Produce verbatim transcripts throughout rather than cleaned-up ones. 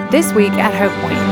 This week at Hope Point.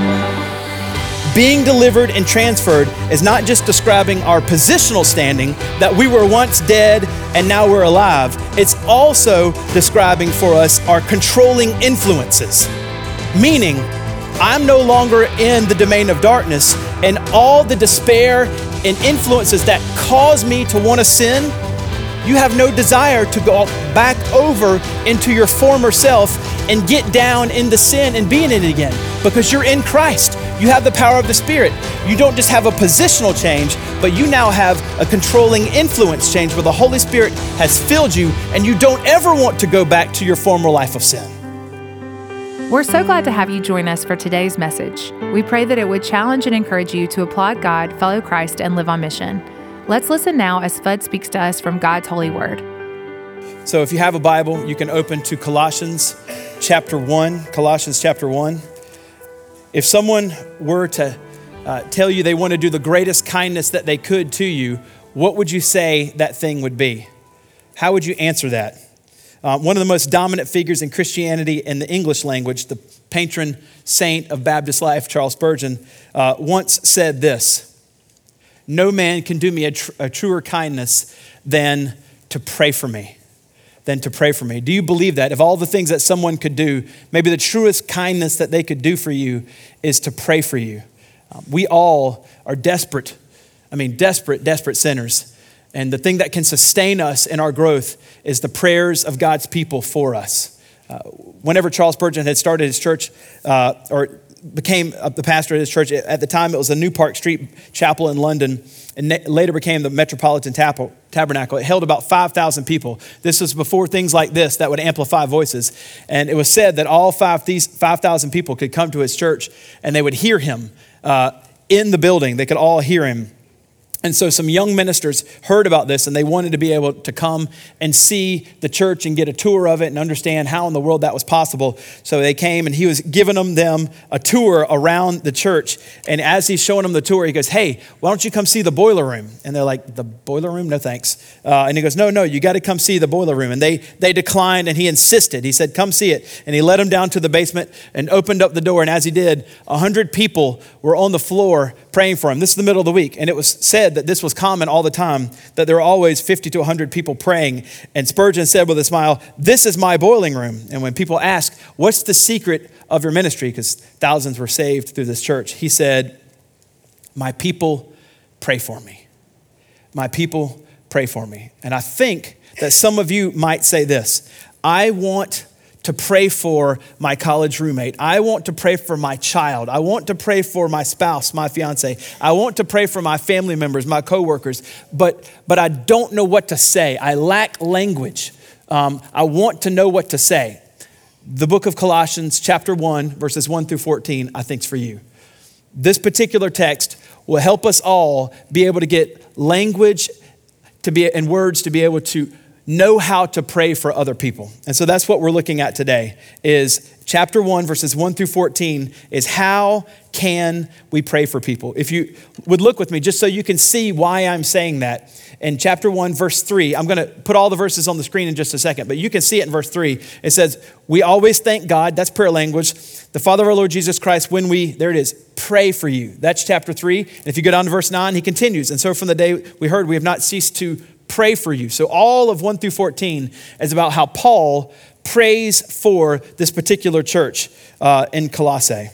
Being delivered and transferred is not just describing our positional standing, that we were once dead and now we're alive. It's also describing for us our controlling influences. Meaning, I'm no longer in the domain of darkness, and all the despair and influences that cause me to want to sin, you have no desire to go back over into your former self and get down into sin and be in it again, because you're in Christ. You have the power of the Spirit. You don't just have a positional change, but you now have a controlling influence change where the Holy Spirit has filled you and you don't ever want to go back to your former life of sin. We're so glad to have you join us for today's message. We pray that it would challenge and encourage you to applaud God, follow Christ, and live on mission. Let's listen now as Fudd speaks to us from God's holy word. So if you have a Bible, you can open to Colossians chapter one, Colossians chapter one. If someone were to uh, tell you they want to do the greatest kindness that they could to you, what would you say that thing would be? How would you answer that? Uh, one of the most dominant figures in Christianity in the English language, the patron saint of Baptist life, Charles Spurgeon, uh, once said this: "No man can do me a, tr- a truer kindness than to pray for me." Than to pray for me. Do you believe that? Of all the things that someone could do, maybe the truest kindness that they could do for you is to pray for you. Um, we all are desperate. I mean, desperate, desperate sinners. And the thing that can sustain us in our growth is the prayers of God's people for us. Uh, whenever Charles Spurgeon had started his church, uh, or became the pastor at his church, at the time it was the New Park Street Chapel in London, and later became the Metropolitan Tabernacle. It held about five thousand people. This was before things like this that would amplify voices. And it was said that all five these five thousand people could come to his church and they would hear him uh, in the building. They could all hear him. And so some young ministers heard about this and they wanted to be able to come and see the church and get a tour of it and understand how in the world that was possible. So they came and he was giving them, them a tour around the church. And as he's showing them the tour, he goes, "Hey, why don't you come see the boiler room?" And they're like, "The boiler room? No thanks." Uh, and he goes, no, no, you got to come see the boiler room. And they they declined and he insisted. He said, "Come see it." And he led them down to the basement and opened up the door. And as he did, a hundred people were on the floor praying for him. This is the middle of the week. And it was said that this was common all the time, that there were always fifty to one hundred people praying. And Spurgeon said with a smile, "This is my boiling room." And when people asked, "What's the secret of your ministry?" Because thousands were saved through this church, he said, "My people pray for me. My people pray for me." And I think that some of you might say this: I want to pray for my college roommate. I want to pray for my child. I want to pray for my spouse, my fiance. I want to pray for my family members, my coworkers, but but I don't know what to say. I lack language. Um, I want to know what to say. The book of Colossians, chapter one, verses one through fourteen, I think is for you. This particular text will help us all be able to get language to be and words to be able to know how to pray for other people. And so that's what we're looking at today, is chapter one, verses one through fourteen, is how can we pray for people? If you would look with me, just so you can see why I'm saying that. In chapter one, verse three, I'm gonna put all the verses on the screen in just a second, but you can see it in verse three. It says, "We always thank God," that's prayer language, "the Father of our Lord Jesus Christ, when we," there it is, "pray for you." That's chapter three. And if you go down to verse nine, he continues. "And so from the day we heard, we have not ceased to pray for you." So all of one through fourteen is about how Paul prays for this particular church uh, in Colossae.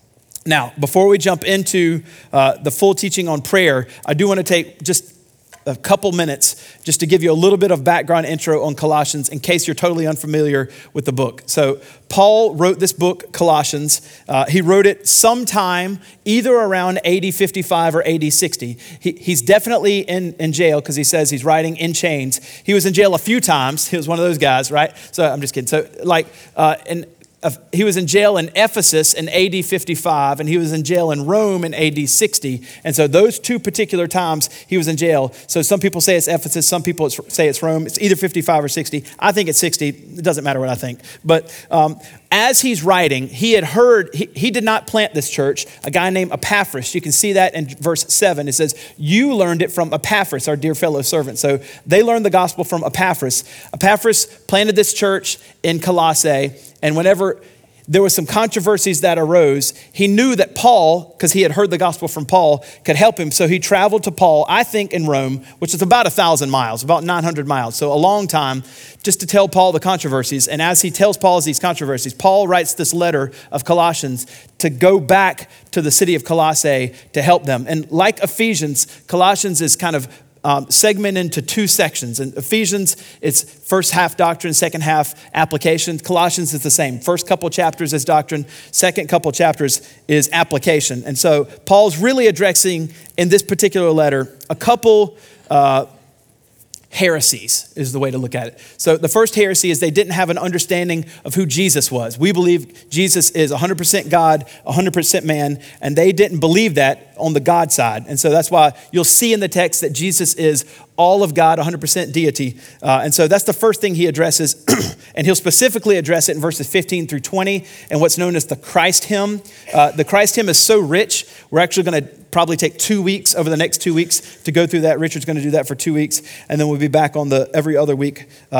Now, before we jump into uh, the full teaching on prayer, I do want to take just a couple minutes just to give you a little bit of background intro on Colossians in case you're totally unfamiliar with the book. So Paul wrote this book, Colossians. Uh, he wrote it sometime either around A D fifty-five or A D sixty. He, he's definitely in, in jail because he says he's writing in chains. He was in jail a few times. He was one of those guys, right? So I'm just kidding. So like, uh, and he was in jail in Ephesus in A D fifty-five, and he was in jail in Rome in A D sixty. And so those two particular times he was in jail. So some people say it's Ephesus, some people say it's Rome. It's either fifty-five or sixty. I think it's sixty. It doesn't matter what I think. But um, as he's writing, he had heard, he, he did not plant this church, a guy named Epaphras. You can see that in verse seven. It says, "You learned it from Epaphras, our dear fellow servant." So they learned the gospel from Epaphras. Epaphras planted this church in Colossae. And whenever there was some controversies that arose. He knew that Paul, because he had heard the gospel from Paul, could help him. So he traveled to Paul, I think in Rome, which is about a thousand miles, about nine hundred miles. So a long time just to tell Paul the controversies. And as he tells Paul these controversies, Paul writes this letter of Colossians to go back to the city of Colossae to help them. And like Ephesians, Colossians is kind of Um, segment into two sections. In Ephesians, it's first half doctrine, second half application. Colossians is the same. First couple chapters is doctrine, second couple chapters is application. And so Paul's really addressing in this particular letter a couple uh, heresies is the way to look at it. So the first heresy is they didn't have an understanding of who Jesus was. We believe Jesus is one hundred percent God, one hundred percent man, and they didn't believe that on the God side. And so that's why you'll see in the text that Jesus is all of God, one hundred percent deity. Uh, and so that's the first thing he addresses. And he'll specifically address it in verses fifteen through twenty and what's known as the Christ hymn. Uh, the Christ hymn is so rich, we're actually going to probably take two weeks over the next two weeks to go through that. Richard's going to do that for two weeks. And then we'll be back on the every other week uh,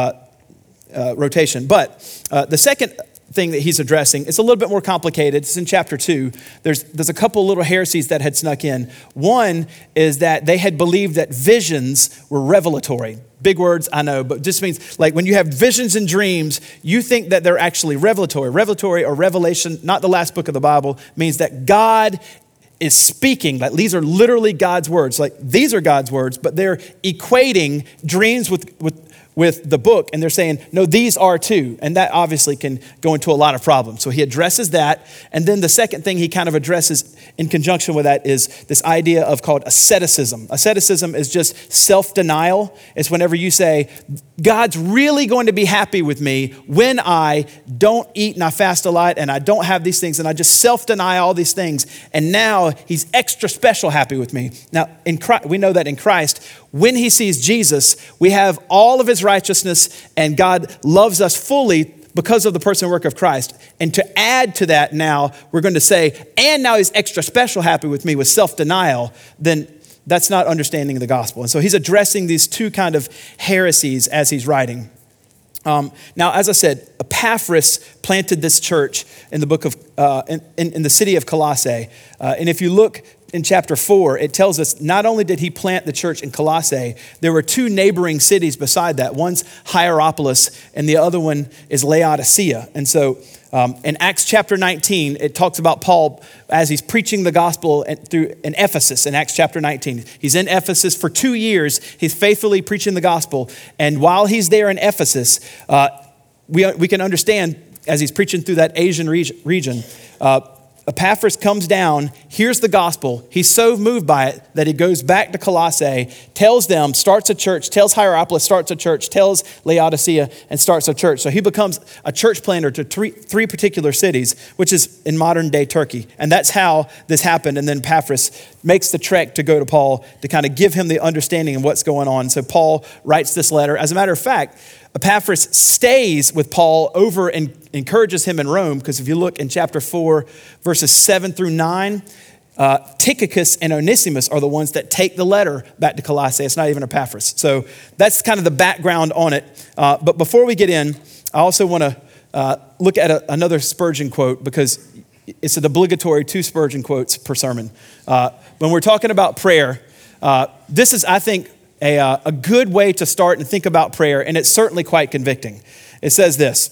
uh, rotation. But uh, the second thing that he's addressing, it's a little bit more complicated. It's in chapter two. There's, there's a couple little heresies that had snuck in. One is that they had believed that visions were revelatory. Big words, I know, but just means like when you have visions and dreams, you think that they're actually revelatory. Revelatory or revelation, not the last book of the Bible, means that God is speaking. Like these are literally God's words. Like these are God's words, but they're equating dreams with, with, with the book. And they're saying, no, these are too. And that obviously can go into a lot of problems. So he addresses that. And then the second thing he kind of addresses in conjunction with that is this idea of called asceticism. Asceticism is just self-denial. It's whenever you say, God's really going to be happy with me when I don't eat and I fast a lot and I don't have these things and I just self-deny all these things. And now he's extra special happy with me. Now, in Christ, we know that in Christ, when he sees Jesus, we have all of his righteousness and God loves us fully because of the person and work of Christ. And to add to that now, we're going to say, and now he's extra special happy with me with self-denial, then that's not understanding the gospel. And so he's addressing these two kind of heresies as he's writing. Um, now, as I said, Epaphras planted this church in the book of, uh, in, in, in the city of Colossae. Uh, and if you look in chapter four, it tells us not only did he plant the church in Colossae, there were two neighboring cities beside that. One's Hierapolis and the other one is Laodicea. And so um, in Acts chapter nineteen, it talks about Paul as he's preaching the gospel through in Ephesus in Acts chapter nineteen. He's in Ephesus for two years. He's faithfully preaching the gospel. And while he's there in Ephesus, uh, we, we can understand as he's preaching through that Asian region, uh, Epaphras comes down, hears the gospel. He's so moved by it that he goes back to Colossae, tells them, starts a church, tells Hierapolis, starts a church, tells Laodicea, and starts a church. So he becomes a church planter to three, three particular cities, which is in modern day Turkey. And that's how this happened. And then Epaphras makes the trek to go to Paul to kind of give him the understanding of what's going on. So Paul writes this letter. As a matter of fact, Epaphras stays with Paul over and encourages him in Rome, because if you look in chapter four, verses seven through nine, uh, Tychicus and Onesimus are the ones that take the letter back to Colossae. It's not even Epaphras. So that's kind of the background on it. Uh, but before we get in, I also want to uh, look at a, another Spurgeon quote, because it's an obligatory two Spurgeon quotes per sermon. Uh, when we're talking about prayer, uh, this is, I think, A, uh, a good way to start and think about prayer, and it's certainly quite convicting. It says this,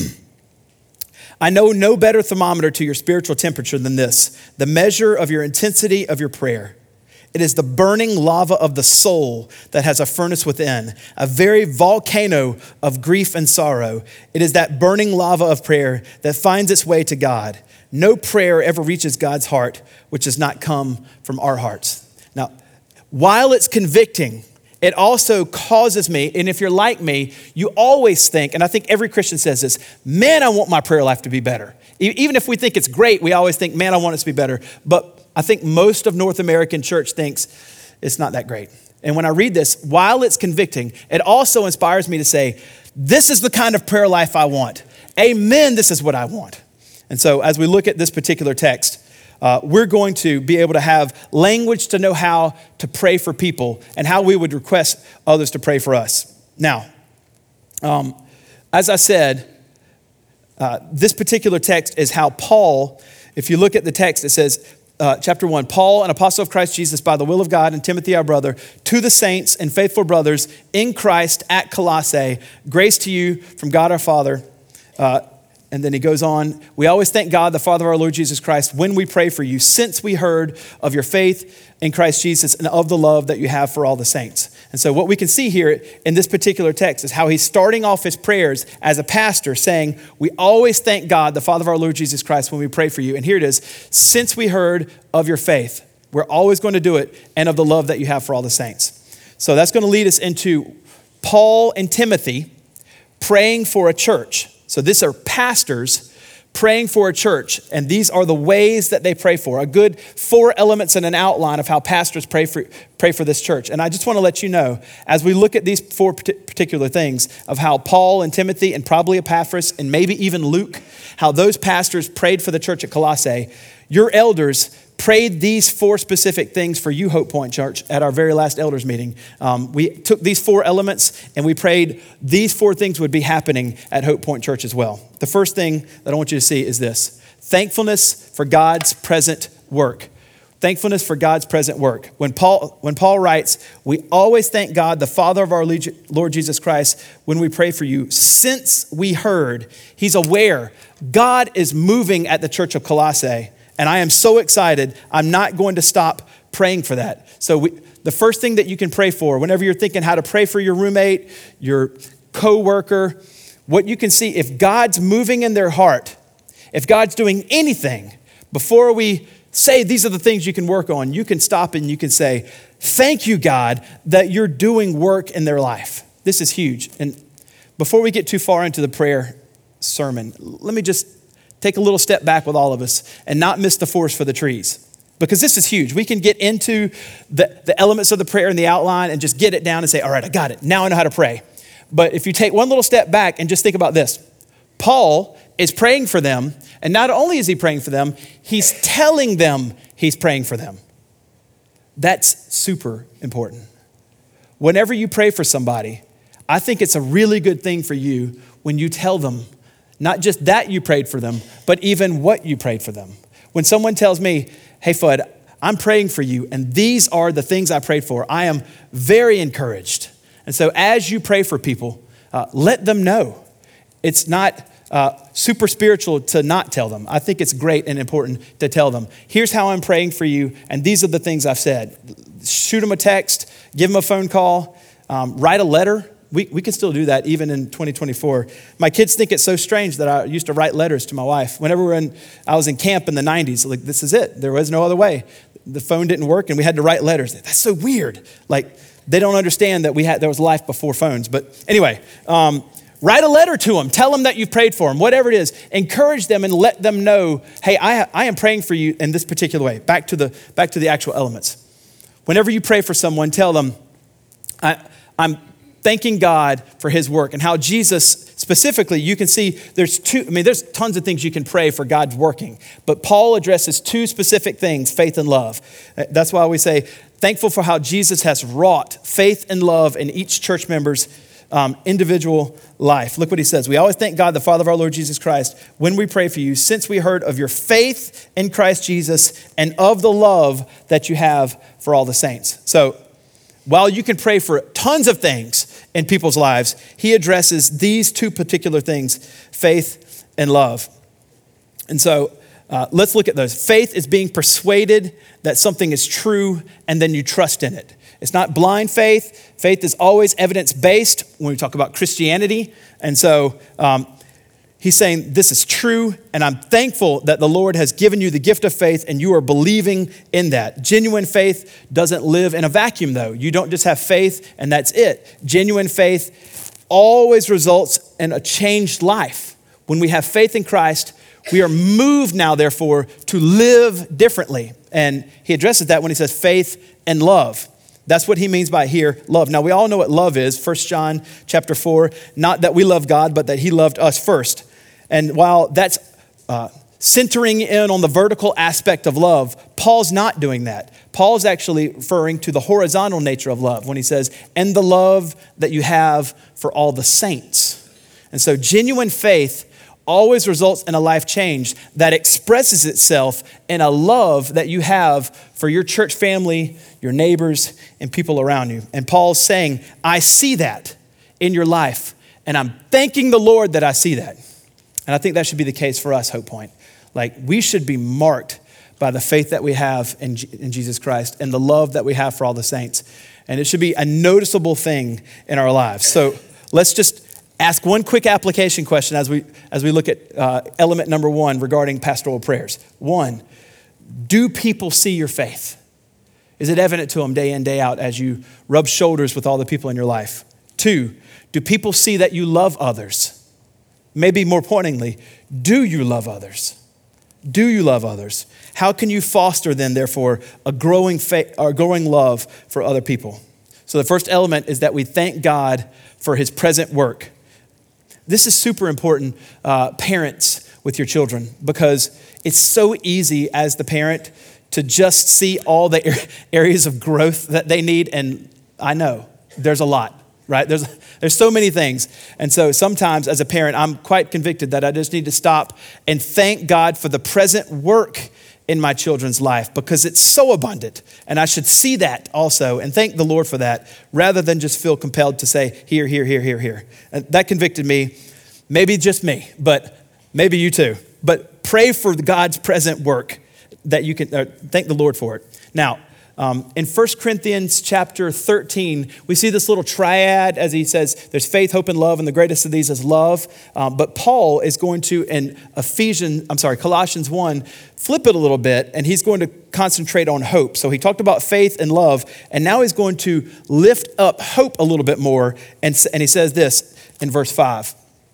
I know no better thermometer to your spiritual temperature than this, the measure of your intensity of your prayer. It is the burning lava of the soul that has a furnace within, a very volcano of grief and sorrow. It is that burning lava of prayer that finds its way to God. No prayer ever reaches God's heart, which does not come from our hearts. Now, while it's convicting, it also causes me, and if you're like me, you always think, and I think every Christian says this, man, I want my prayer life to be better. Even if we think it's great, we always think, man, I want it to be better. But I think most of North American church thinks it's not that great. And when I read this, while it's convicting, it also inspires me to say, this is the kind of prayer life I want. Amen, this is what I want. And so as we look at this particular text, Uh, we're going to be able to have language to know how to pray for people and how we would request others to pray for us. Now, um, as I said, uh, this particular text is how Paul, if you look at the text, it says, uh, chapter one, Paul, an apostle of Christ Jesus by the will of God, and Timothy, our brother, to the saints and faithful brothers in Christ at Colossae, grace to you from God our Father. Uh, And then he goes on, we always thank God, the Father of our Lord Jesus Christ, when we pray for you, since we heard of your faith in Christ Jesus and of the love that you have for all the saints. And so what we can see here in this particular text is how he's starting off his prayers as a pastor saying, we always thank God, the Father of our Lord Jesus Christ, when we pray for you. And here it is, since we heard of your faith, we're always going to do it, and of the love that you have for all the saints. So that's going to lead us into Paul and Timothy praying for a church. So these are pastors praying for a church, and these are the ways that they pray for. A good four elements and an outline of how pastors pray for, pray for this church. And I just want to let you know, as we look at these four particular things of how Paul and Timothy and probably Epaphras and maybe even Luke, how those pastors prayed for the church at Colossae, your elders prayed these four specific things for you, Hope Point Church, at our very last elders meeting. Um, we took these four elements and we prayed these four things would be happening at Hope Point Church as well. The first thing that I want you to see is this: thankfulness for God's present work. Thankfulness for God's present work. When Paul, when Paul writes, we always thank God, the Father of our Lord Jesus Christ, when we pray for you, since we heard, he's aware God is moving at the church of Colossae. And I am so excited, I'm not going to stop praying for that. So we, the first thing that you can pray for, whenever you're thinking how to pray for your roommate, your coworker, what you can see, if God's moving in their heart, if God's doing anything, before we say these are the things you can work on, you can stop and you can say, thank you, God, that you're doing work in their life. This is huge. And before we get too far into the prayer sermon, let me just take a little step back with all of us and not miss the forest for the trees, because this is huge. We can get into the, the elements of the prayer and the outline and just get it down and say, all right, I got it. Now I know how to pray. But if you take one little step back and just think about this, Paul is praying for them. And not only is he praying for them, he's telling them he's praying for them. That's super important. Whenever you pray for somebody, I think it's a really good thing for you when you tell them not just that you prayed for them, but even what you prayed for them. When someone tells me, hey, Fudd, I'm praying for you, and these are the things I prayed for, I am very encouraged. And so as you pray for people, uh, let them know. It's not uh, super spiritual to not tell them. I think it's great and important to tell them. Here's how I'm praying for you, and these are the things I've said. Shoot them a text, give them a phone call, um, write a letter. We we can still do that even in twenty twenty-four. My kids think it's so strange that I used to write letters to my wife. Whenever we were in, I was in camp in the nineties, like this is it. There was no other way. The phone didn't work and we had to write letters. That's so weird. Like they don't understand that we had there was life before phones. But anyway, um, write a letter to them. Tell them that you've prayed for them, whatever it is. Encourage them and let them know, hey, I, I am praying for you in this particular way. Back to the back to the actual elements. Whenever you pray for someone, tell them, I, I'm thanking God for his work and how Jesus specifically, you can see there's two, I mean, there's tons of things you can pray for God's working, but Paul addresses two specific things, faith and love. That's why we say, thankful for how Jesus has wrought faith and love in each church member's um, individual life. Look what he says. We always thank God, the Father of our Lord Jesus Christ, when we pray for you, since we heard of your faith in Christ Jesus and of the love that you have for all the saints. So while you can pray for tons of things in people's lives, he addresses these two particular things, faith and love. And so uh, let's look at those. Faith is being persuaded that something is true, and then you trust in it. It's not blind faith. Faith is always evidence-based when we talk about Christianity. And so um, he's saying this is true, and I'm thankful that the Lord has given you the gift of faith and you are believing in that. Genuine faith doesn't live in a vacuum, though. You don't just have faith and that's it. Genuine faith always results in a changed life. When we have faith in Christ, we are moved now, therefore, to live differently. And he addresses that when he says faith and love. That's what he means by here, love. Now, we all know what love is. First John chapter four, not that we love God, but that he loved us first. And while that's uh, centering in on the vertical aspect of love, Paul's not doing that. Paul's actually referring to the horizontal nature of love when he says, and the love that you have for all the saints. And so genuine faith always results in a life change that expresses itself in a love that you have for your church family, your neighbors, and people around you. And Paul's saying, I see that in your life, and I'm thanking the Lord that I see that. And I think that should be the case for us, Hope Point. Like, we should be marked by the faith that we have in, in Jesus Christ and the love that we have for all the saints. And it should be a noticeable thing in our lives. So let's just ask one quick application question as we as we look at uh, element number one regarding pastoral prayers. One, do people see your faith? Is it evident to them day in, day out as you rub shoulders with all the people in your life? Two, do people see that you love others? Maybe more pointedly, do you love others? Do you love others? How can you foster then, therefore, a growing faith, or growing love for other people? So the first element is that we thank God for his present work. This is super important, uh, parents with your children, because it's so easy as the parent to just see all the areas of growth that they need. And I know there's a lot, right? There's there's so many things. And so sometimes as a parent, I'm quite convicted that I just need to stop and thank God for the present work in my children's life, because it's so abundant. And I should see that also and thank the Lord for that, rather than just feel compelled to say, here, here, here, here, here. And that convicted me, maybe just me, but maybe you too. But pray for God's present work that you can, uh, thank the Lord for it. Now, Um, in First Corinthians chapter thirteen, we see this little triad as he says, there's faith, hope, and love, and the greatest of these is love. Um, but Paul is going to, in Ephesians, I'm sorry, Colossians one, flip it a little bit, and he's going to concentrate on hope. So he talked about faith and love, and now he's going to lift up hope a little bit more, and, and he says this in verse five.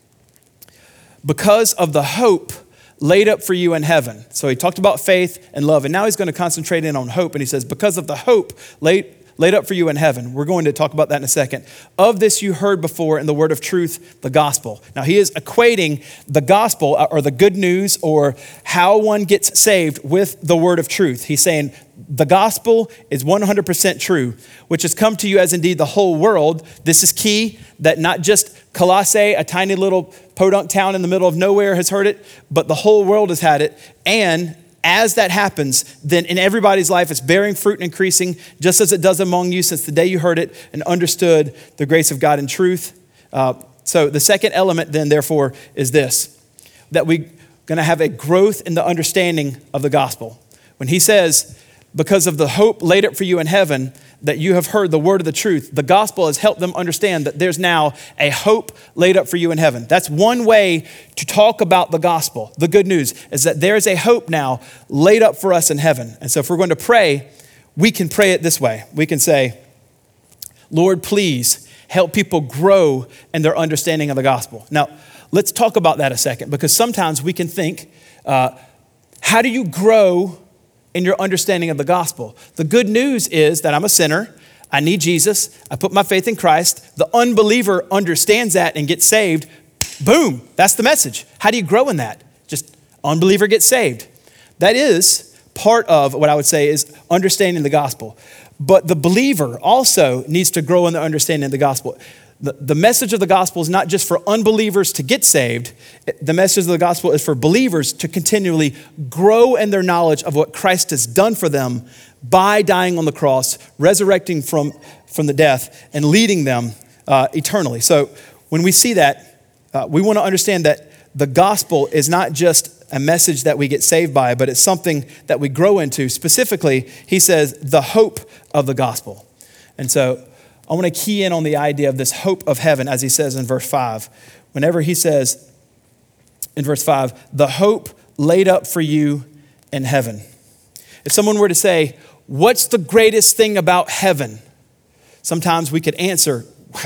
Because of the hope laid up for you in heaven. So he talked about faith and love, and now he's going to concentrate in on hope. And he says, because of the hope laid, laid up for you in heaven. We're going to talk about that in a second. Of this you heard before in the word of truth, the gospel. Now he is equating the gospel or the good news or how one gets saved with the word of truth. He's saying the gospel is one hundred percent true, which has come to you as indeed the whole world. This is key, that not just Colossae, a tiny little podunk town in the middle of nowhere, has heard it, but the whole world has had it. And as that happens, then in everybody's life, it's bearing fruit and increasing, just as it does among you since the day you heard it and understood the grace of God in truth. Uh, so the second element then, therefore, is this, that we're going to have a growth in the understanding of the gospel. When he says, because of the hope laid up for you in heaven, that you have heard the word of the truth, the gospel has helped them understand that there's now a hope laid up for you in heaven. That's one way to talk about the gospel. The good news is that there is a hope now laid up for us in heaven. And so if we're going to pray, we can pray it this way. We can say, Lord, please help people grow in their understanding of the gospel. Now, let's talk about that a second, because sometimes we can think, uh, how do you grow in your understanding of the gospel? The good news is that I'm a sinner. I need Jesus. I put my faith in Christ. The unbeliever understands that and gets saved. Boom, that's the message. How do you grow in that? Just unbeliever gets saved. That is part of what I would say is understanding the gospel. But the believer also needs to grow in the understanding of the gospel. The, the message of the gospel is not just for unbelievers to get saved. The message of the gospel is for believers to continually grow in their knowledge of what Christ has done for them by dying on the cross, resurrecting from, from the death, and leading them uh, eternally. So when we see that, uh, we want to understand that the gospel is not just a message that we get saved by, but it's something that we grow into. Specifically, he says, the hope of the gospel. And so I want to key in on the idea of this hope of heaven, as he says in verse five. Whenever he says in verse five, the hope laid up for you in heaven. If someone were to say, what's the greatest thing about heaven? Sometimes we could answer,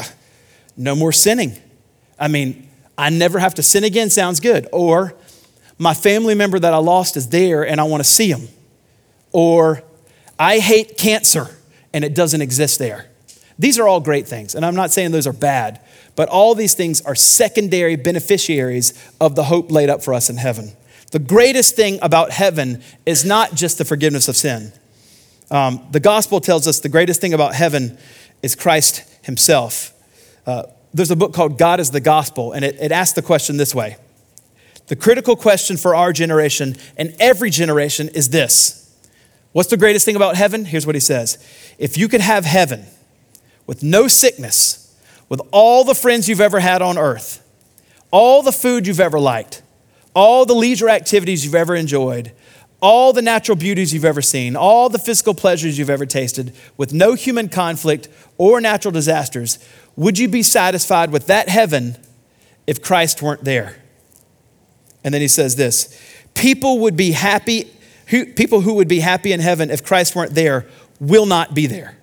no more sinning. I mean, I never have to sin again sounds good. Or my family member that I lost is there and I want to see him. Or I hate cancer and it doesn't exist there. These are all great things, and I'm not saying those are bad, but all these things are secondary beneficiaries of the hope laid up for us in heaven. The greatest thing about heaven is not just the forgiveness of sin. Um, the gospel tells us the greatest thing about heaven is Christ himself. Uh, there's a book called God is the Gospel, and it, it asks the question this way. The critical question for our generation and every generation is this. What's the greatest thing about heaven? Here's what he says. If you could have heaven with no sickness, with all the friends you've ever had on earth, all the food you've ever liked, all the leisure activities you've ever enjoyed, all the natural beauties you've ever seen, all the physical pleasures you've ever tasted, with no human conflict or natural disasters, would you be satisfied with that heaven if Christ weren't there? And then he says this, people would be happy, who, people who would be happy in heaven if Christ weren't there will not be there.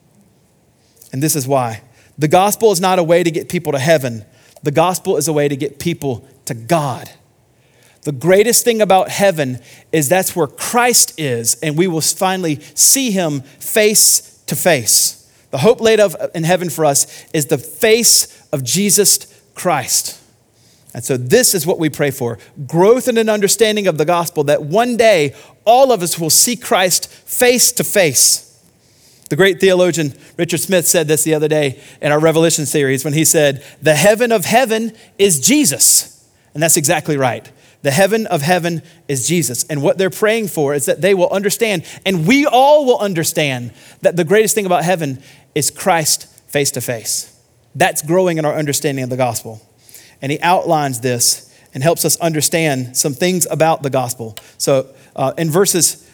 And this is why. The gospel is not a way to get people to heaven. The gospel is a way to get people to God. The greatest thing about heaven is that's where Christ is, and we will finally see him face to face. The hope laid up in heaven for us is the face of Jesus Christ. And so this is what we pray for, growth in an understanding of the gospel, that one day all of us will see Christ face to face. The great theologian Richard Smith said this the other day in our Revelation series when he said, the heaven of heaven is Jesus. And that's exactly right. The heaven of heaven is Jesus. And what they're praying for is that they will understand, and we all will understand, that the greatest thing about heaven is Christ face to face. That's growing in our understanding of the gospel. And he outlines this and helps us understand some things about the gospel. So uh, in verses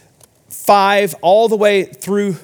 five all the way through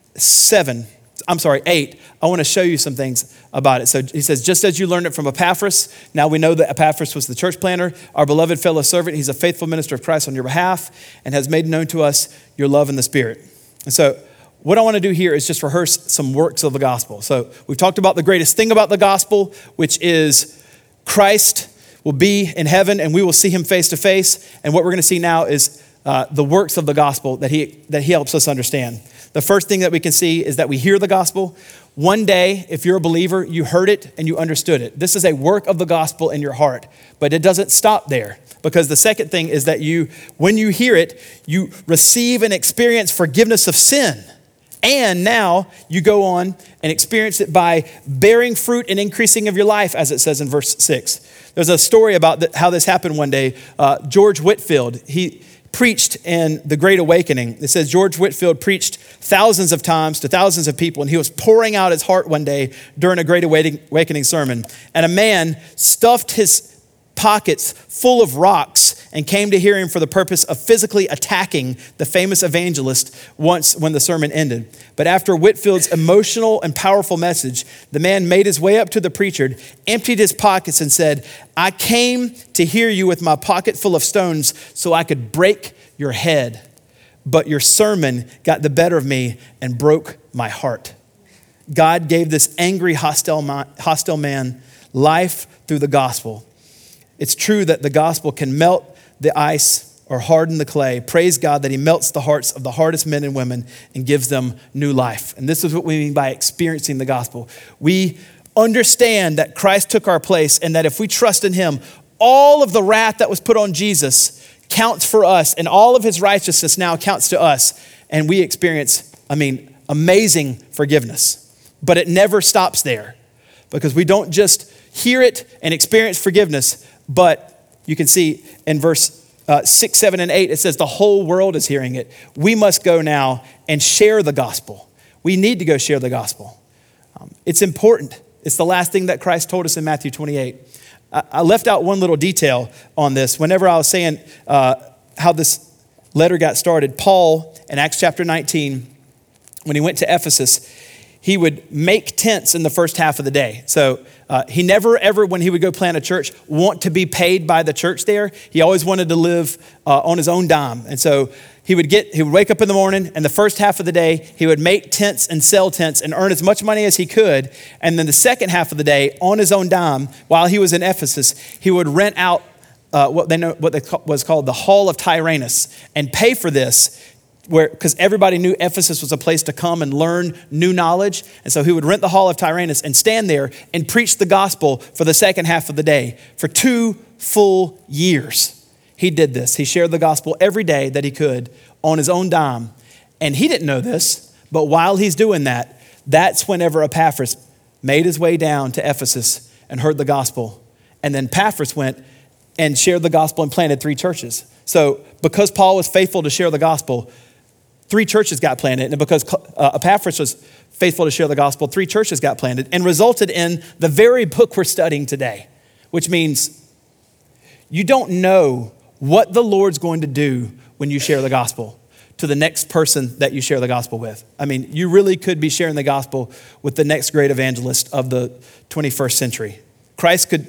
seven, I'm sorry, eight, I want to show you some things about it. So he says, just as you learned it from Epaphras, now we know that Epaphras was the church planter, our beloved fellow servant. He's a faithful minister of Christ on your behalf and has made known to us your love in the Spirit. And so what I want to do here is just rehearse some works of the gospel. So we've talked about the greatest thing about the gospel, which is Christ will be in heaven and we will see him face to face. And what we're going to see now is uh, the works of the gospel that he, that he helps us understand. The first thing that we can see is that we hear the gospel. One day, if you're a believer, you heard it and you understood it. This is a work of the gospel in your heart, but it doesn't stop there, because the second thing is that you, when you hear it, you receive and experience forgiveness of sin. And now you go on and experience it by bearing fruit and increasing of your life, as it says in verse six. There's a story about the, how this happened one day. Uh, George Whitefield, he preached in the Great Awakening. It says George Whitefield preached thousands of times to thousands of people, and he was pouring out his heart one day during a Great Awakening sermon. And a man stuffed his pockets full of rocks and came to hear him for the purpose of physically attacking the famous evangelist once when the sermon ended. But after Whitefield's emotional and powerful message, the man made his way up to the preacher, emptied his pockets and said, I came to hear you with my pocket full of stones so I could break your head. But your sermon got the better of me and broke my heart. God gave this angry, hostile man life through the gospel. It's true that the gospel can melt the ice or harden the clay. Praise God that he melts the hearts of the hardest men and women and gives them new life. And this is what we mean by experiencing the gospel. We understand that Christ took our place and that if we trust in him, all of the wrath that was put on Jesus counts for us, and all of his righteousness now counts to us. And we experience, I mean, amazing forgiveness. But it never stops there, because we don't just hear it and experience forgiveness, but you can see in verse uh, six, seven, and eight, it says the whole world is hearing it. We must go now and share the gospel. We need to go share the gospel. Um, it's important. It's the last thing that Christ told us in Matthew twenty-eight. I, I left out one little detail on this. Whenever I was saying uh, how this letter got started, Paul in Acts chapter nineteen, when he went to Ephesus, he would make tents in the first half of the day. So uh, he never ever, when he would go plant a church, want to be paid by the church there. He always wanted to live uh, on his own dime. And so he would get, he would wake up in the morning, and the first half of the day, he would make tents and sell tents and earn as much money as he could. And then the second half of the day, on his own dime, while he was in Ephesus, he would rent out uh, what they know what they ca- was called the Hall of Tyrannus and pay for this, where because everybody knew Ephesus was a place to come and learn new knowledge. And so he would rent the Hall of Tyrannus and stand there and preach the gospel for the second half of the day. For two full years, he did this. He shared the gospel every day that he could on his own dime. And he didn't know this, but while he's doing that, that's whenever Epaphras made his way down to Ephesus and heard the gospel. And then Epaphras went and shared the gospel and planted three churches. So because Paul was faithful to share the gospel, three churches got planted. And because uh, Epaphras was faithful to share the gospel, three churches got planted and resulted in the very book we're studying today, which means you don't know what the Lord's going to do when you share the gospel to the next person that you share the gospel with. I mean, you really could be sharing the gospel with the next great evangelist of the twenty-first century. Christ could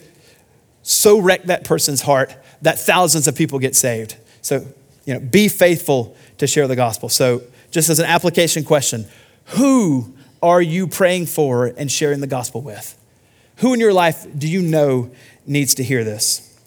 so wreck that person's heart that thousands of people get saved. So, you know, be faithful to share the gospel. So just as an application question, who are you praying for and sharing the gospel with? Who in your life do you know needs to hear this?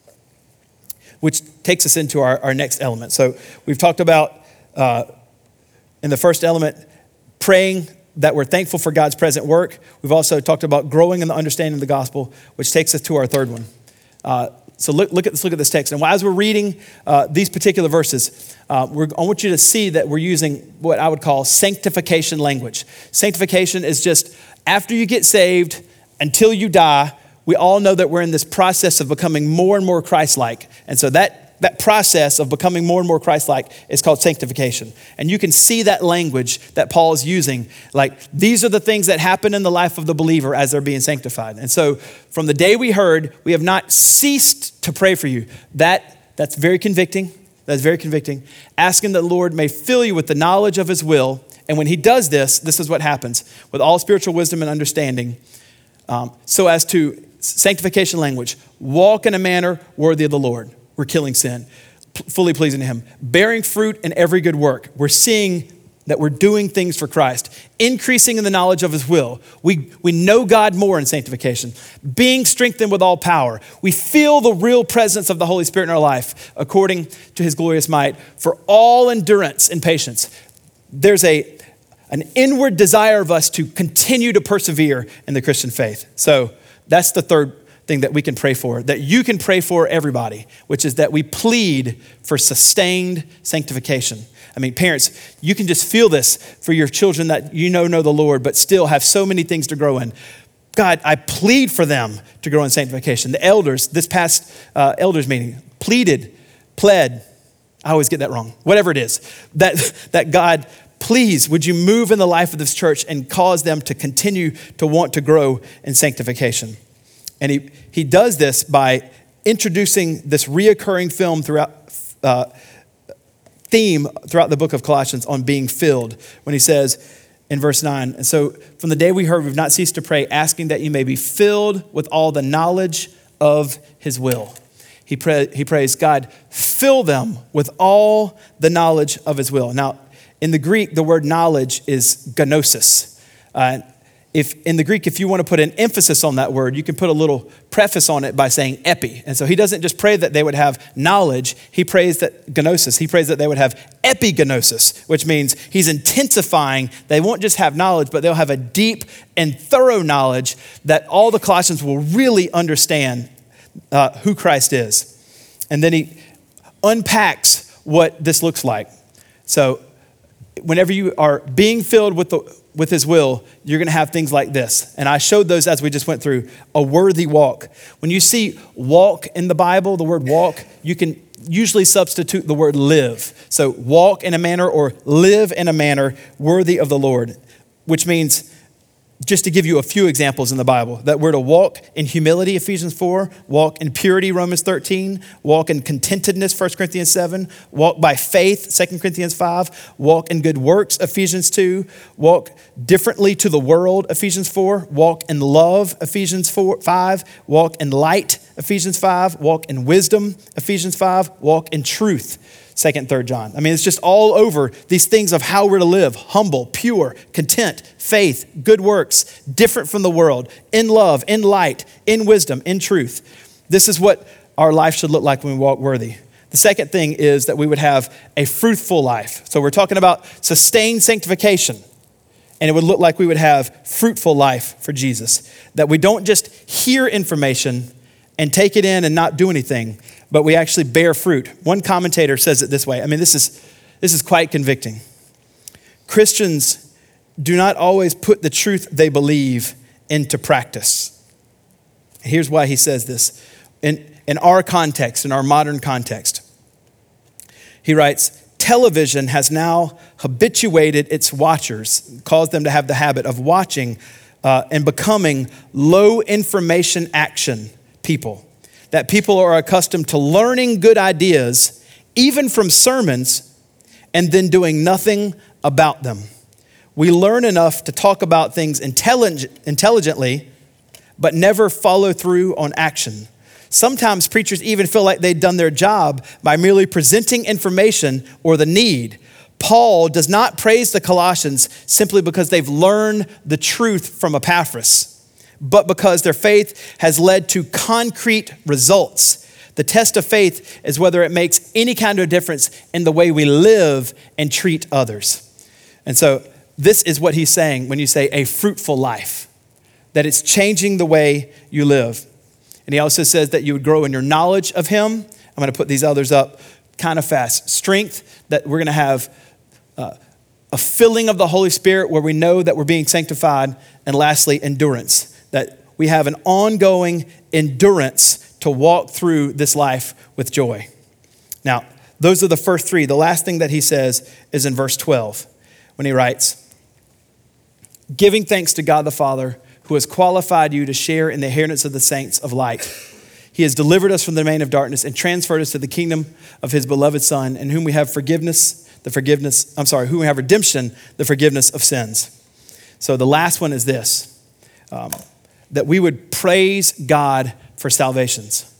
Which takes us into our, our next element. So we've talked about, uh, in the first element, praying that we're thankful for God's present work. We've also talked about growing in the understanding of the gospel, which takes us to our third one. Uh, so look, look at this. Look at this text. And as we're reading uh, these particular verses, uh, we're, I want you to see that we're using what I would call sanctification language. Sanctification is just after you get saved until you die. We all know that we're in this process of becoming more and more Christ-like, and so that that process of becoming more and more Christ-like is called sanctification. And you can see that language that Paul is using. Like, these are the things that happen in the life of the believer as they're being sanctified. And so from the day we heard, we have not ceased to pray for you. That, that's very convicting. That's very convicting. Asking that the Lord may fill you with the knowledge of his will. And when he does this, this is what happens. With all spiritual wisdom and understanding, um, so as to, sanctification language, walk in a manner worthy of the Lord. We're killing sin, fully pleasing to him, bearing fruit in every good work. We're seeing that we're doing things for Christ, increasing in the knowledge of his will. We, we know God more in sanctification, being strengthened with all power. We feel the real presence of the Holy Spirit in our life according to his glorious might for all endurance and patience. There's a an inward desire of us to continue to persevere in the Christian faith. So that's the third thing that we can pray for, that you can pray for everybody, which is that we plead for sustained sanctification. I mean, parents, you can just feel this for your children that you know know the Lord, but still have so many things to grow in. God, I plead for them to grow in sanctification. The elders, this past uh, elders meeting, pleaded, pled, I always get that wrong, whatever it is, that, that God, please, would you move in the life of this church and cause them to continue to want to grow in sanctification? And he, he does this by introducing this reoccurring film throughout uh, theme throughout the book of Colossians on being filled, when he says in verse nine, and so from the day we heard, we've not ceased to pray, asking that you may be filled with all the knowledge of his will. He, pray, he prays, God, fill them with all the knowledge of his will. Now, in the Greek, the word knowledge is gnosis. Uh, If in the Greek, if you want to put an emphasis on that word, you can put a little preface on it by saying epi. And so he doesn't just pray that they would have knowledge. He prays that gnosis. He prays that they would have epignosis, which means he's intensifying. They won't just have knowledge, but they'll have a deep and thorough knowledge that all the Colossians will really understand uh, who Christ is. And then he unpacks what this looks like. So whenever you are being filled with the with his will, you're gonna have things like this. And I showed those as we just went through, a worthy walk. When you see walk in the Bible, the word walk, you can usually substitute the word live. So walk in a manner or live in a manner worthy of the Lord, which means, just to give you a few examples in the Bible, that we're to walk in humility, Ephesians four, walk in purity, Romans thirteen, walk in contentedness, First Corinthians seven, walk by faith, Second Corinthians five, walk in good works, Ephesians two, walk differently to the world, Ephesians four, walk in love, Ephesians four, five, walk in light, Ephesians five, walk in wisdom, Ephesians five, walk in truth, Second, Third John. I mean, it's just all over these things of how we're to live: humble, pure, content, faith, good works, different from the world, in love, in light, in wisdom, in truth. This is what our life should look like when we walk worthy. The second thing is that we would have a fruitful life. So we're talking about sustained sanctification, and it would look like we would have fruitful life for Jesus. That we don't just hear information and take it in and not do anything, but we actually bear fruit. One commentator says it this way. I mean, this is this is quite convicting. Christians do not always put the truth they believe into practice. Here's why he says this. And in our context, in our modern context. He writes, television has now habituated its watchers, caused them to have the habit of watching uh, and becoming low information action people. That people are accustomed to learning good ideas, even from sermons, and then doing nothing about them. We learn enough to talk about things intelligent, intelligently, but never follow through on action. Sometimes preachers even feel like they've done their job by merely presenting information or the need. Paul does not praise the Colossians simply because they've learned the truth from Epaphras, but because their faith has led to concrete results. The test of faith is whether it makes any kind of difference in the way we live and treat others. And so this is what he's saying when you say a fruitful life, that it's changing the way you live. And he also says that you would grow in your knowledge of him. I'm going to put these others up kind of fast. Strength, that we're going to have uh, a filling of the Holy Spirit where we know that we're being sanctified. And lastly, endurance, that we have an ongoing endurance to walk through this life with joy. Now, those are the first three. The last thing that he says is in verse twelve when he writes, giving thanks to God the Father, who has qualified you to share in the inheritance of the saints of light. He has delivered us from the domain of darkness and transferred us to the kingdom of his beloved Son, in whom we have forgiveness, the forgiveness, I'm sorry, whom we have redemption, the forgiveness of sins. So the last one is this, um, that we would praise God for salvations.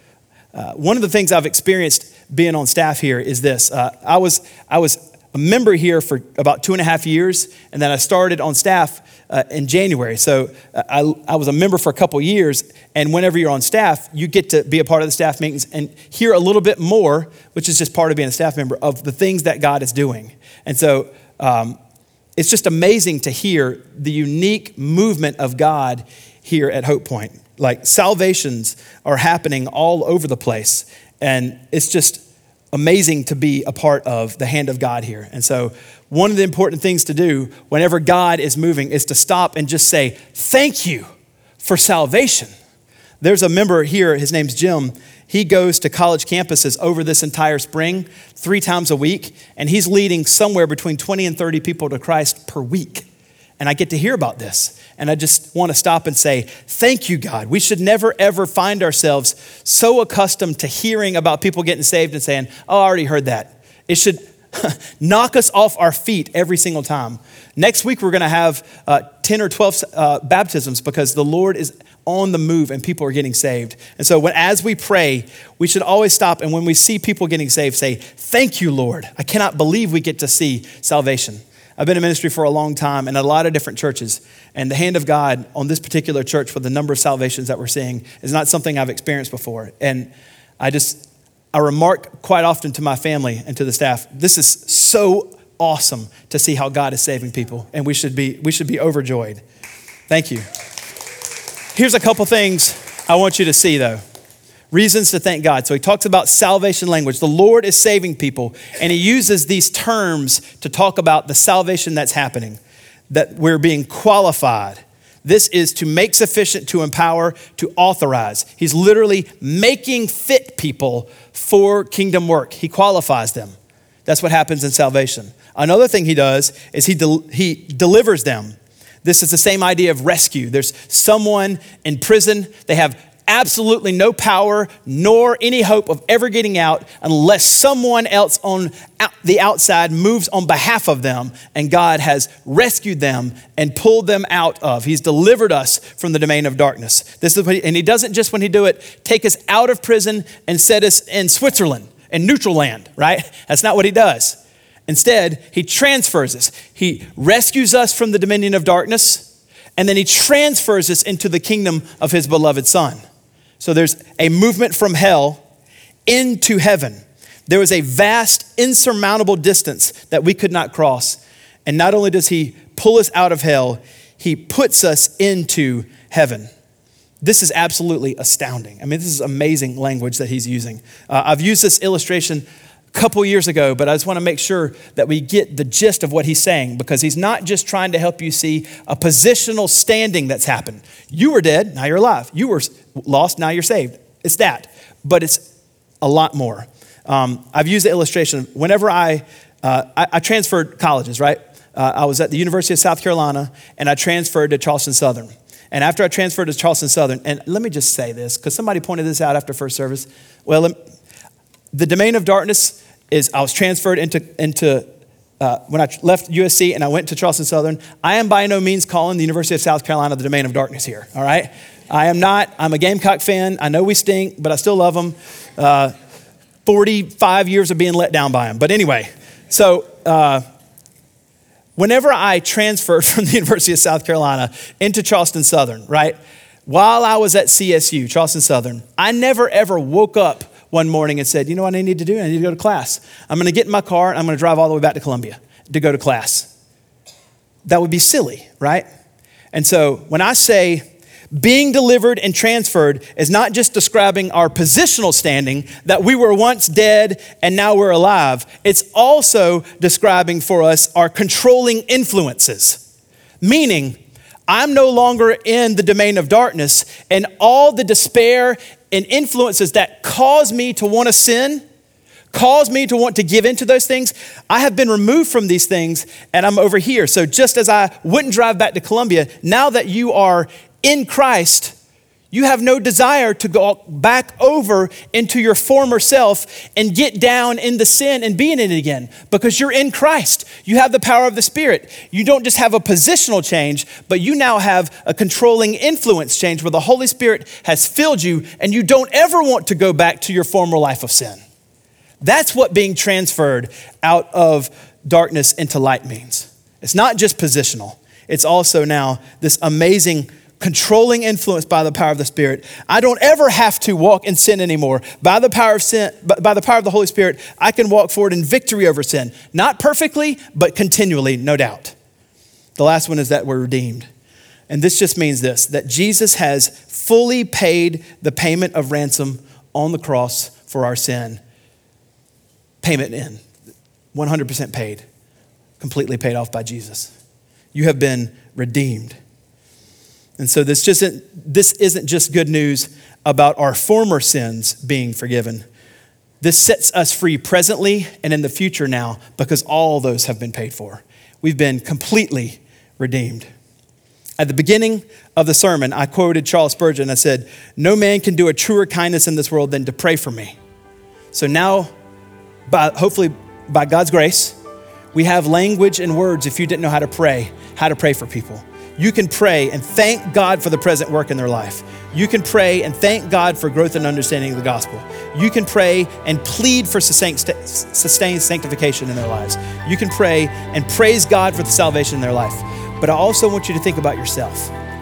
Uh, one of the things I've experienced being on staff here is this. Uh, I was I was a member here for about two and a half years, and then I started on staff uh, in January. So uh, I, I was a member for a couple years, and whenever you're on staff, you get to be a part of the staff meetings and hear a little bit more, which is just part of being a staff member, of the things that God is doing. And so um, it's just amazing to hear the unique movement of God here at Hope Point. Like salvations are happening all over the place, and it's just amazing to be a part of the hand of God here. And so one of the important things to do whenever God is moving is to stop and just say, thank you for salvation. There's a member here, his name's Jim. He goes to college campuses over this entire spring, three times a week, and he's leading somewhere between twenty and thirty people to Christ per week. And I get to hear about this. And I just want to stop and say, thank you, God. We should never, ever find ourselves so accustomed to hearing about people getting saved and saying, oh, I already heard that. It should knock us off our feet every single time. Next week, we're going to have uh, ten or twelve uh, baptisms because the Lord is on the move and people are getting saved. And so when, as we pray, we should always stop. And when we see people getting saved, say, thank you, Lord. I cannot believe we get to see salvation. I've been in ministry for a long time and a lot of different churches. And the hand of God on this particular church with the number of salvations that we're seeing is not something I've experienced before. And I just, I remark quite often to my family and to the staff, this is so awesome to see how God is saving people. And we should be, we should be overjoyed. Thank you. Here's a couple things I want you to see though. Reasons to thank God. So he talks about salvation language. The Lord is saving people, and he uses these terms to talk about the salvation that's happening, that we're being qualified. This is to make sufficient, to empower, to authorize. He's literally making fit people for kingdom work. He qualifies them. That's what happens in salvation. Another thing he does is he del- he delivers them. This is the same idea of rescue. There's someone in prison. They have absolutely no power nor any hope of ever getting out unless someone else on the outside moves on behalf of them, and God has rescued them and pulled them out of. He's delivered us from the domain of darkness. This is what he, and he doesn't just, when he do it, take us out of prison and set us in Switzerland, in neutral land, right? That's not what he does. Instead, he transfers us. He rescues us from the dominion of darkness, and then he transfers us into the kingdom of his beloved Son. So there's a movement from hell into heaven. There was a vast, insurmountable distance that we could not cross. And not only does he pull us out of hell, he puts us into heaven. This is absolutely astounding. I mean, this is amazing language that he's using. Uh, I've used this illustration a couple years ago, but I just want to make sure that we get the gist of what he's saying, because he's not just trying to help you see a positional standing that's happened. You were dead, now you're alive. You were lost, now you're saved. It's that. but it's a lot more. Um, I've used the illustration. Whenever I, uh, I, I transferred colleges, right? Uh, I was at the University of South Carolina, and I transferred to Charleston Southern. And after I transferred to Charleston Southern, and let me just say this, because somebody pointed this out after first service. Well, the domain of darkness is I was transferred into, into uh, when I left U S C and I went to Charleston Southern. I am by no means calling the University of South Carolina the domain of darkness here, all right? I am not. I'm a Gamecock fan. I know we stink, but I still love them. Uh, forty-five years of being let down by them. But anyway, so... Uh, Whenever I transferred from the University of South Carolina into Charleston Southern, right, while I was at C S U, Charleston Southern, I never ever woke up one morning and said, you know what I need to do? I need to go to class. I'm going to get in my car and I'm going to drive all the way back to Columbia to go to class. That would be silly, right? And so when I say being delivered and transferred is not just describing our positional standing, that we were once dead and now we're alive. It's also describing for us our controlling influences. Meaning, I'm no longer in the domain of darkness, and all the despair and influences that cause me to want to sin, cause me to want to give into those things, I have been removed from these things and I'm over here. So just as I wouldn't drive back to Columbia, now that you are in Christ, you have no desire to go back over into your former self and get down in the sin and be in it again, because you're in Christ. You have the power of the Spirit. You don't just have a positional change, but you now have a controlling influence change where the Holy Spirit has filled you and you don't ever want to go back to your former life of sin. That's what being transferred out of darkness into light means. It's not just positional. It's also now this amazing controlling influence by the power of the Spirit. I don't ever have to walk in sin anymore. By the power of sin, by the power of the Holy Spirit, I can walk forward in victory over sin. Not perfectly, but continually, no doubt. The last one is that we're redeemed. And this just means this, that Jesus has fully paid the payment of ransom on the cross for our sin. Payment in, one hundred percent paid, completely paid off by Jesus. You have been redeemed. And so this just isn't, this isn't just good news about our former sins being forgiven. This sets us free presently and in the future now, because all those have been paid for. We've been completely redeemed. At the beginning of the sermon, I quoted Charles Spurgeon. I said, "No man can do a truer kindness in this world than to pray for me." So now, by, hopefully by God's grace, we have language and words, if you didn't know how to pray, how to pray for people. You can pray and thank God for the present work in their life. You can pray and thank God for growth and understanding of the gospel. You can pray and plead for sustained sanctification in their lives. You can pray and praise God for the salvation in their life. But I also want you to think about yourself.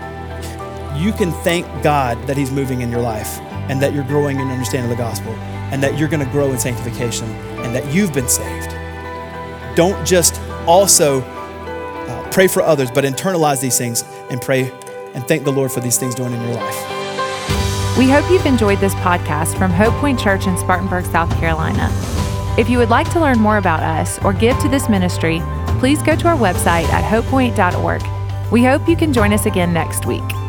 You can thank God that He's moving in your life and that you're growing in understanding of the gospel and that you're going to grow in sanctification and that you've been saved. Don't just also uh, pray for others, but internalize these things and pray and thank the Lord for these things doing in your life. We hope you've enjoyed this podcast from Hope Point Church in Spartanburg, South Carolina. If you would like to learn more about us or give to this ministry, please go to our website at hope point dot org. We hope you can join us again next week.